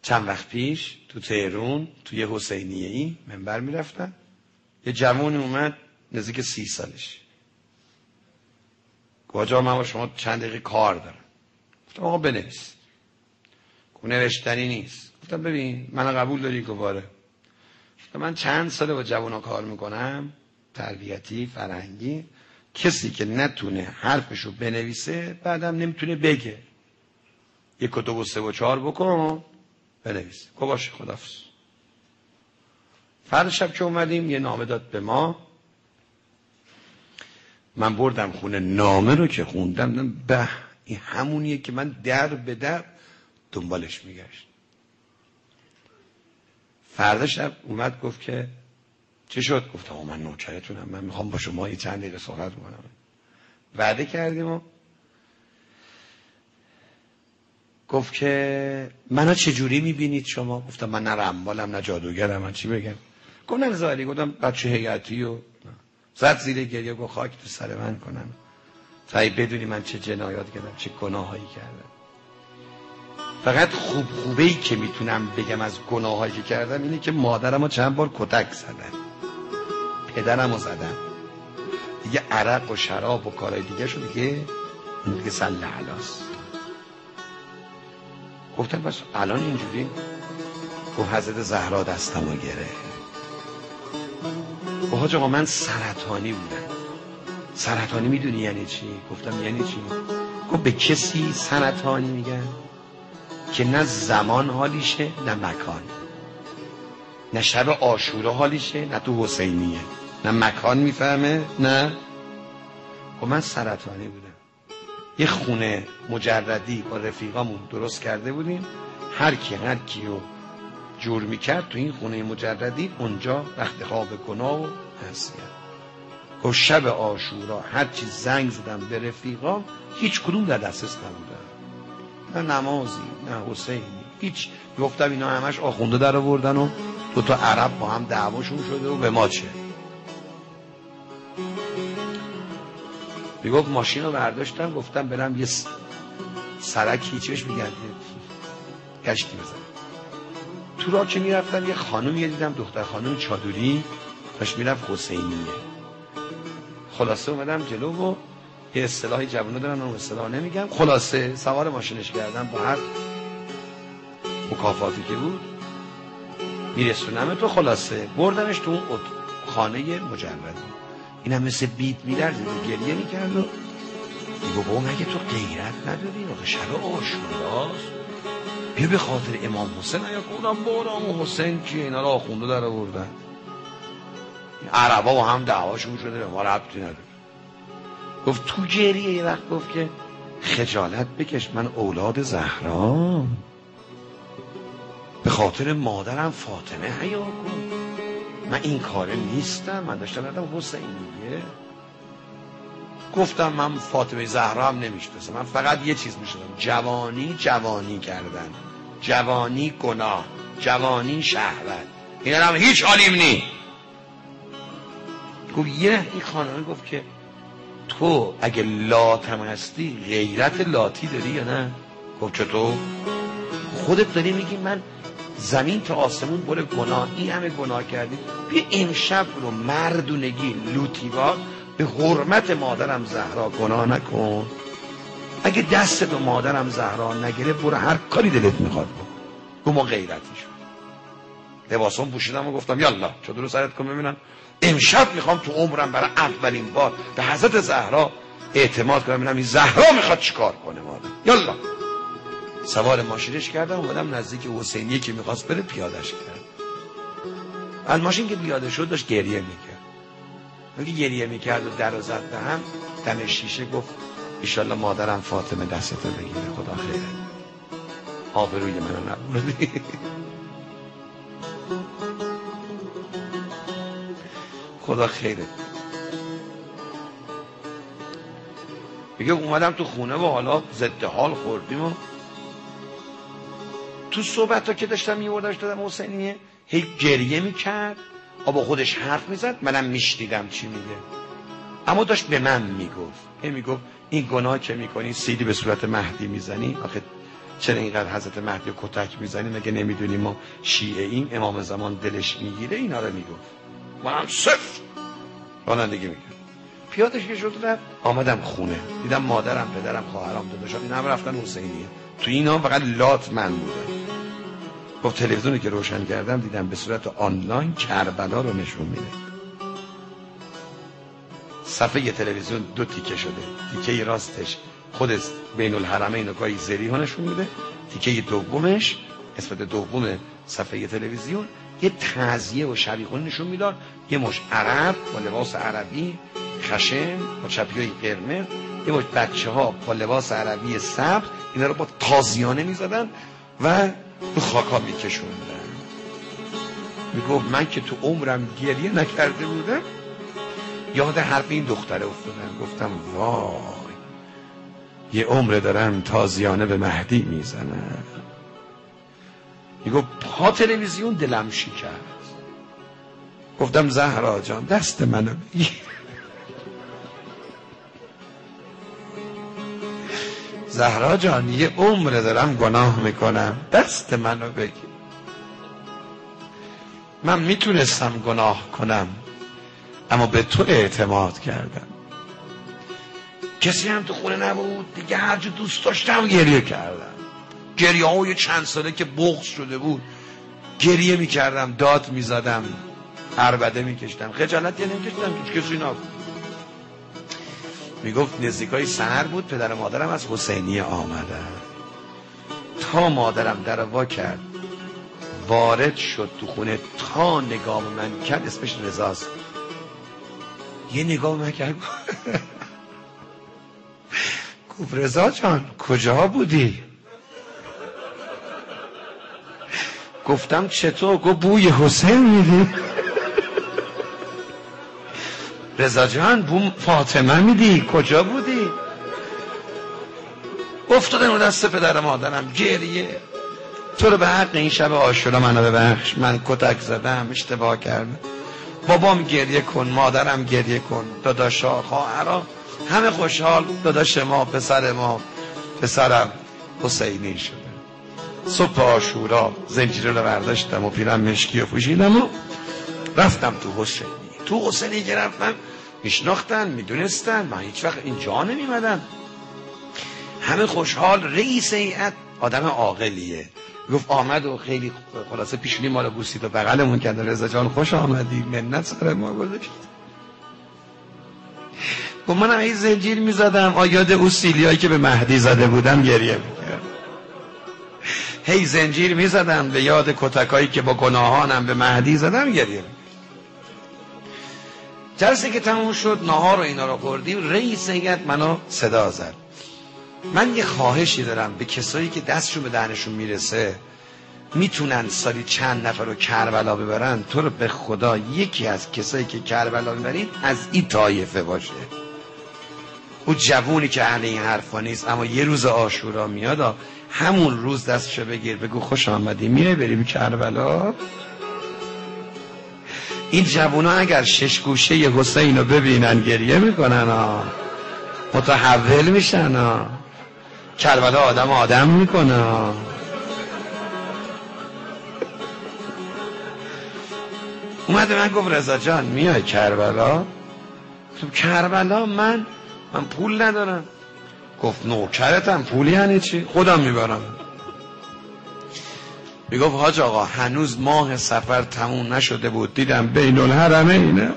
چند وقت پیش تو تهران توی حسینیه‌ای منبر میرفتن، یه جوان اومد نزدیک 30 سالش، گفت من با شما چند دقیقه کار دارم. گفتم آقا بنویس. گفت نوشتنی نیست. گفتم ببین من قبول داری؟ گفت آره. گفتم من چند ساله با جوانا کار میکنم، تربیتی فرهنگی، کسی که نتونه حرفشو بنویسه بعدم نمیتونه بگه. 1 و 2 و 3 و 4 بکن بنویس. گفت باشه خداحافظ. فردا شب که اومدیم یه نامه داد به ما، من بردم خونه، نامه رو که خوندم به این همونیه که من در به در دنبالش میگشت. فردا شب اومد گفت که چی شد؟ گفتم من نوکرتونم، من میخوام با شما یه چند دقیقه صحبت کنم. وعده کردیم و گفت که منو چجوری میبینید شما؟ گفتم من نه رمالم نه جادوگرم، من چی بگم؟ گفت نه زالی. گفتم بچه هیئتی و زد زیر گریه، گفت خاک تو سر من کنم تا بدونی من چه جنایات کردم، چه گناهایی کردم. فقط خوبه‌ای که میتونم بگم از گناهایی که کردم اینه که مادرمو چند بار کتک زدم، پدرمو زدم، دیگه عرق و شراب و کارهای دیگه شو دیگه سله علاست. گفتم بس الان اینجوری؟ گفت حضرت زهرا دستمو گرفت. گفت حاج آقا من سرطانی بودم. سرطانی میدونی یعنی چی؟ گفتم یعنی چی؟ گفت به کسی سرطانی میگن که نه زمان حالیشه نه مکان، نه شب عاشورا حالیشه نه تو حسینیه، نه مکان میفهمه نه. گفت من سرطانی بودم. یه خونه مجردی با رفیقامون درست کرده بودیم، هر کی رو جور میکرد تو این خونه مجردی اونجا رخت خواب گناه و معصیت. گفت شب عاشورا هر چی زنگ زدم به رفیقام هیچ کدوم در دسترس نبودن، نه نمازی نه حسینی هیچ. گفتم اینا همش آخونده در آوردن و 2 تا عرب با هم دعواشون شده و به ما چه. میگفت ماشین رو برداشتم گفتم برم یه سرکی چیش میگن گشتی بزنم. تو راه که میرفتم یه خانومی دیدم، دختر خانوم چادری داشت میرفت حسینیه. خلاصه اومدم جلو و یه اصطلاحی جوونا دارن اون اصطلاح نمیگم، خلاصه سوار ماشینش کردم با هر مکافاتی که بود میرسونم تو. خلاصه بردمش تو اون خانه مجردی. اینم مثل بید می‌لرزید و گریه می‌کرد و دیگه بابا مگه تو غیرت نداری؟ آخه شب عاشوراست، بیا به خاطر امام حسین. یا کدام با امام حسین که اینا رو آخونده در آوردن، عربا با هم دعواشون شده، به ما ربطی نداره. گفت تو گریه یه وقت گفت که خجالت بکش، من اولاد زهرا، به خاطر مادرم فاطمه حیا کن، من این کاره نیستم، من داشتم رفتم حسینیه. گفتم من فاطمه زهرا هم نمیشناسم، من فقط یه چیز میشناسم، جوانی کردن، جوانی گناه، جوانی شهوت، این هم هیچ حالیم نی. گفت این خانمه گفت که تو اگه لاتم هستی غیرت لاتی داری یا نه؟ گفت چطور؟ خودت داری میگی من زمین تا آسمون بره گناه، این همه گناه کردی، بیا امشب رو مردونگی لوتیوار به حرمت مادرم زهرا گناه نکن. اگه دست به مادرم زهرا نگیره برو هر کاری دلت میخواد بکن. گفت ما غیرتی شد، لباسام پوشیدم و گفتم یالا چادر رو سرت کن ببینم، امشب میخوام تو عمرم برای اولین بار به حضرت زهرا اعتماد کنم، ببینم این زهرا میخواد چیکار کنه مادر. یالا سوار ماشینش کردم اومدم نزدیک حسینیه که میخواست بره، پیادش کرد. از ماشین که پیاده شد داشت گریه میکرد. وقتی گریه میکرد و در رو زد به هم، دم شیشه گفت ایشالله مادرم فاطمه دستتو بگیره، خدا خیره، آبروی منو نبردی. خدا خیره. میگه اومدم تو خونه و حالا ضد حال خوردیم و تو صحبت ها که داشتم میوردمش دادم حسینیه، هی گریه میکرد، با خودش حرف میزد، منم میشنیدم چی میگه، اما داشت به من میگفت، میگفت این گناه که میکنی سیدی به صورت مهدی میزنی، آخه چرا اینقدر حضرت مهدی کتک میزنی؟ مگه نمیدونی ما شیعه این امام زمان دلش میگیره؟ اینا رو میگفت. ما هم صفر رانندگی میگه. پیادش که شد رفت، آمدم خونه دیدم مادرم، پدرم، خواهرام، داداشام اینا هم رفتن حسینیه. تو اینا فقط لات من بودم. گفت تلویزیونی که روشن کردم دیدم به صورت آنلاین کربلا رو نشون میده. صفحه تلویزیون دو تیکه شده، تیکه راستش خود بین الحرمین و گاهی زریحا نشون میده، تیکه دومش قسمت دوم صفحه تلویزیون یه تعزیه و شبیخونی نشون میداد، یه مش عرب با لباس عربی خشن با چپیای قرمز، یه مش بچه ها با لباس عربی سبز، اینا رو با تازیانه میزدن و تو خاکا میکشوندن. میگفت من که تو عمرم گریه نکرده بودم، یاد حرف این دختره افتادم. گفتم وای، یه عمر دارم تازیانه به مهدی میزنم. میگفت پا تلویزیون دلم شکست. گفتم زهرا جان دست منو بگیر. زهرا جان یه عمر دارم گناه میکنم، دست منو بگیر. من میتونستم گناه کنم اما به تو اعتماد کردم. کسی هم تو خونه نبود دیگه، هر جا دوست داشتم گریه کردم. گریه های چند ساله که بغض شده بود گریه میکردم، داد میزدم، عربده میکشتم، خجالت نمیکشتم، هیچ کسی نبود. میگفت نزدیکای سحر بود، پدر و مادرم از حسینیه آمدن. تا مادرم در وا کرد وارد شد تو خونه، تا نگاه من کرد، اسمش رضاست، یه نگاه من کرد گفت رضا جان کجا بودی؟ گفتم چطور؟ گفت بوی حسین میدی؟ رضا جان بو فاطمه میدی؟ کجا بودی؟ افتادم دست پدر مادرم گریه. تو رو به حق این شب عاشورا منو ببخش، من کتک زدم، اشتباه کردم. بابام گریه کن، مادرم گریه کن، داداشا، خواهرا همه خوشحال. داداش ما، پسر ما، پسرم حسینی شده. صبح عاشورا زنجیره رو برداشتم و پیرم مشکی رو پوشیدم و رفتم تو حسینی. تو حسینی که رفتم میشناختن، میدونستن من هیچ وقت اینجا نمیمدم. همه خوشحال. رئیس هیئت آدم عاقلیه، گفت آمد و خیلی خلاصه پیشونی ما رو بوسید و بغلمون کرد. رضا جان خوش آمدی، منت سر ما گذاشت. گفت منم این زنجیر میزدم، یاد اون سیلیایی که به مهدی زده بودم گریه میکرد. هی زنجیر میزدم به یاد کتکایی که با گناهانم به مهدی زدم گریه میکرد. جلسه که تموم شد، نهار و اینا رو خوردیم، رئیس هیئت منو صدا زد. من یه خواهشی دارم به کسایی که دستشون به دهنشون میرسه میتونن سالی چند نفر رو کربلا ببرن، تو رو به خدا یکی از کسایی که کربلا ببرین از این طایفه باشه. اون جوونی که اهل این حرفا نیست اما یه روز عاشورا میاد، همون روز دستشو بگیر بگو خوش آمدی، میای بریم کربلا. این جوونا اگر شش گوشه ی حسین رو ببینن گریه میکنن، متحول میشن. کربلا آدم میکنه. اومده من گفت رضا جان میای کربلا؟ تو کربلا من پول ندارم. گفت نوکرتم، پولی یعنی چی؟ خودم میبرم. میگفت حاج آقا هنوز ماه سفر تموم نشده بود دیدم بین الحرمینه.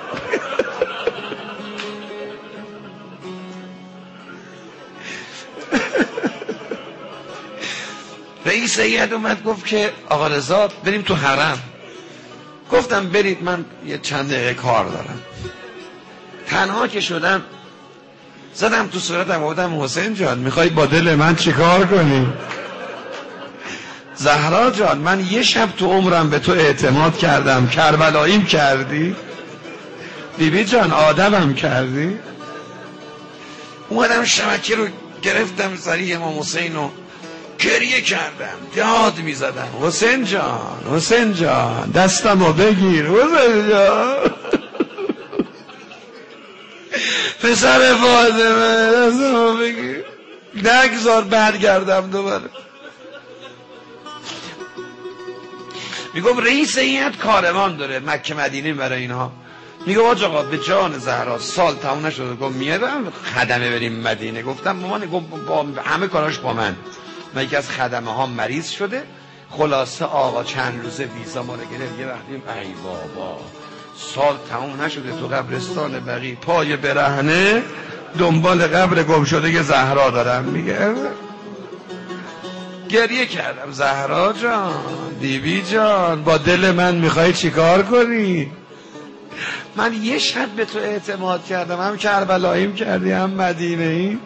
رئیس هیئت اومد گفت که آقا رضا بریم تو حرم. گفتم برید، من یه چند دقیقه کار دارم. تنها که شدم زدم تو صورتم گفتم حسین جان میخوای با دل من چیکار کنی؟ زهرا جان من یه شب تو عمرم به تو اعتماد کردم، کربلاییم کردی؟ بیبی جان آدمم کردی؟ اومدم شبکه رو گرفتم سری امام حسین و گریه کردم، داد میزدم حسین جان دستمو بگیر، حسین جان پسر فاطمه دستمو بگیر، نگذار برگردم دوباره. میگم رئیس هیئت کاروان داره مکه مدینه برای اینها. میگم آقا به جان زهرا سال تموم نشده، گفت میادم خدمه بریم مدینه. گفتم مامان، گفت با همه کاراش با من یکی از خدمه ها مریض شده. خلاصه آقا چند روزه ویزا ما رو گرفت. یه وقتی ای بابا سال تموم نشده تو قبرستان بقیع پای برهنه دنبال قبر گم شده که زهرا دارم. میگه گریه کردم زهرا جان، بیبی جان، با دل من میخوای چیکار کنی؟ من یه شب به تو اعتماد کردم، هم کربلاییم کردی هم مدینه‌ای.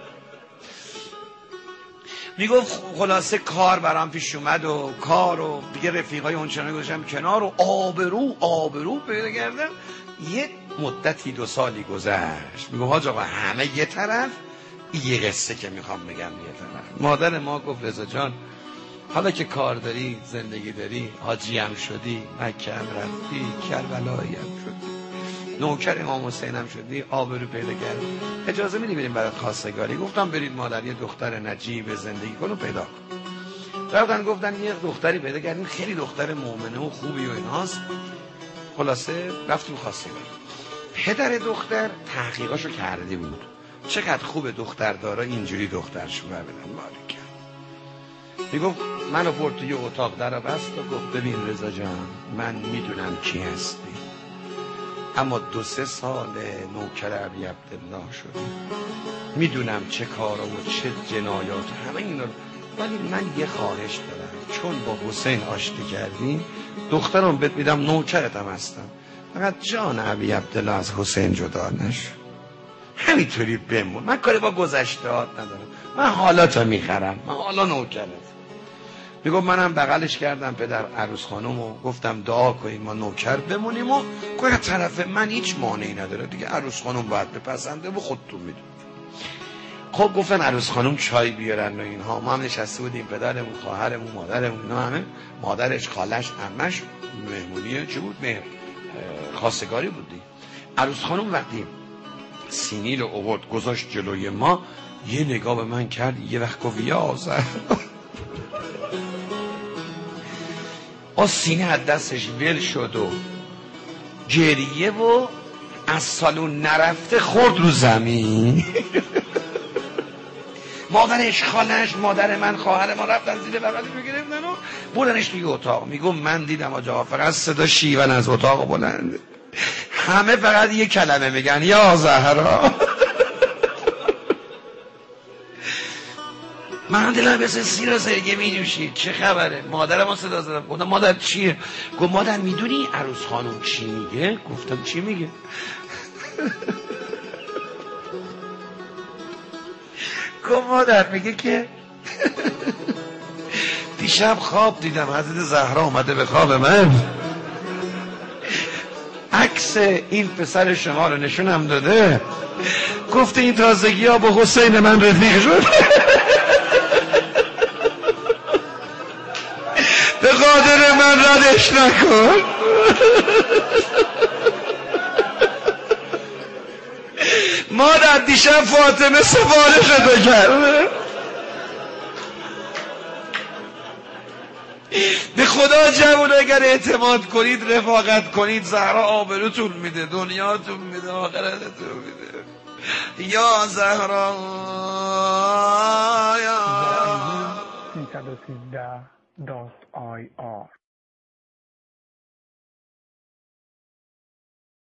میگفت خلاصه کار برام پیش اومد و کار و دیگه رفیقای اونچنانی گذاشتم کنار و آبرو پیدا کردم. یه مدتی 2 سالی گذشت. میگم حاج آقا همه یه طرف، یه قصه که میخوام بگم یه طرف. مادر ما گفت رضا جان حالا که کار داری، زندگی داری، حاجی هم شدی، مکه هم رفتی، کربلایی هم شدی، نوکر امام حسین هم شدی، آبرو پیدا کردی، اجازه میدی بریم برات خواستگاری؟ گفتم برید مادر، یه دختر نجیب زندگی کن و پیدا کن. رفتن گفتن یه دختری پیدا کردیم، خیلی دختر مؤمنه و خوبی و ایناست. خلاصه رفتیم خواستگاری. پدر دختر تحقیقاشو کرده بود، چقدر خوبه دختر دارا اینجوری دخترشو بدن مالک. میگفت منو برد توی اتاق در بست و گفت ببین رضا جان من میدونم کی هستی، اما 2-3 سال نوکر ابی عبدالله شدی، میدونم چه کارا و چه جنایات همه اینا، ولی من یه خواهش دارم، چون با حسین آشتی کردی دخترم بهت میدم، نوکرتم هستم، فقط جان ابی عبدالله از حسین جدا نشو، همینطوری بمون، من کاری با گذشتهات ندارم، من حالاتو میخرم، من حالا نوکرت. میگم منم بغلش کردم پدر عروس خانم و گفتم دعا کنیم ما نوکر بمونیم و گویا طرف من هیچ مانعی نداره دیگه، عروس خانم باید بپسنده و خودتون میدون. خب گفتن عروس خانم چای بیارن و اینها. ما هم نشسته بودیم، پدرمون، خواهرمون، مادرمون، اینا همه، مادرش، خالش، عمش، مهمونی چه بود؟ خواستگاری بودی. عروس خانم وقتی سینی رو آورد گذاشت جلوی ما، یه نگاه به من کرد، یه وقت گفت یا زهرا. سینه از دستش ول شد و گریه و از سالون نرفته خورد رو زمین. مادرش، خالش، مادر من، خواهر ما رفتن زیر بغلش میگرفتن و بردنش توی اتاق. میگم من دیدم آجا فقط صدا شیون از اتاق بلند، همه فقط یه کلمه میگن یا زهرا. من دلم مثل سیر و سرگه می نوشید، چه خبره؟ مادرم ها صدا زدم، گفتم مادر چیه؟ گفت مادر میدونی عروس خانم چی میگه؟ گفتم چی میگه؟ گفت مادر میگه که دیشب خواب دیدم حضرت زهرا اومده به خواب من، عکس این پسر شما رو نشونم داده، گفته این تازگی ها با حسین من رفیق شد. به قادر من ردش نکن. مادر دیشب فاطمه سفارشتو کرده. به خدا جوون اگر اعتماد کنید، رفاقت کنید، زهرا آبروتون میده، دنیاتون میده، آخرتتون میده. یا زهرا یا 313.ir